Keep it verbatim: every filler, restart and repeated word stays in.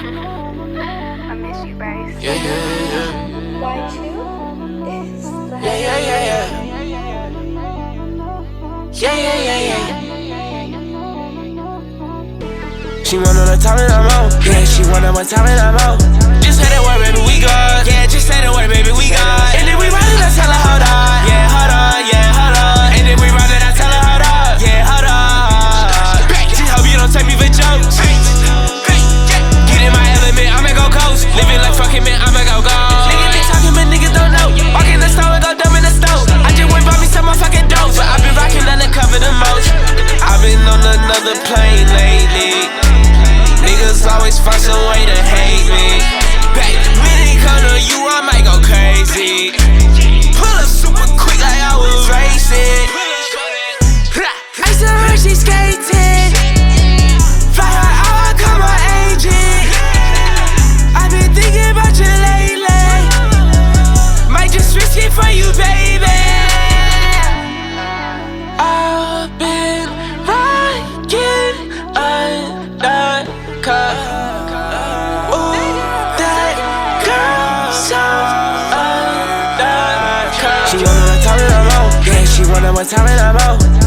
I miss you, Bryce. Yeah, yeah, yeah. Why you? Yeah, yeah, yeah, yeah. Yeah, yeah, yeah, yeah. She wanna know talent I'm on. Yeah, she wanna what talent I'm on. Just say that word, baby, we good. Yeah, just say that word, baby, we good. And then we run it, I tell her, hold on. Yeah, hold on, yeah, hold on. And then we run it, I tell her, hold on. Yeah, hold on. Just hope you don't take me for jokes. Get in my element, I'ma go coast. Living like fucking man, I'ma go go. Niggas be talking, but niggas don't know. Walk in the store and go dumb in the stove. I just went bought me some motherfucking dope, but I've been rocking undercover the most. I've been on another plane lately. Niggas always find some way to hate me. Back when it come to you, I might go crazy. Pull up super quick like I was racing. Ice on her, she skating. Fly her out, I call my agent. I've been thinking about you lately. Might just risk it for you, baby. I've been rocking undercover. Ooh, that girl so undercover. She wanna know what talent I'm on. Yeah, she wanna know what talent I'm on.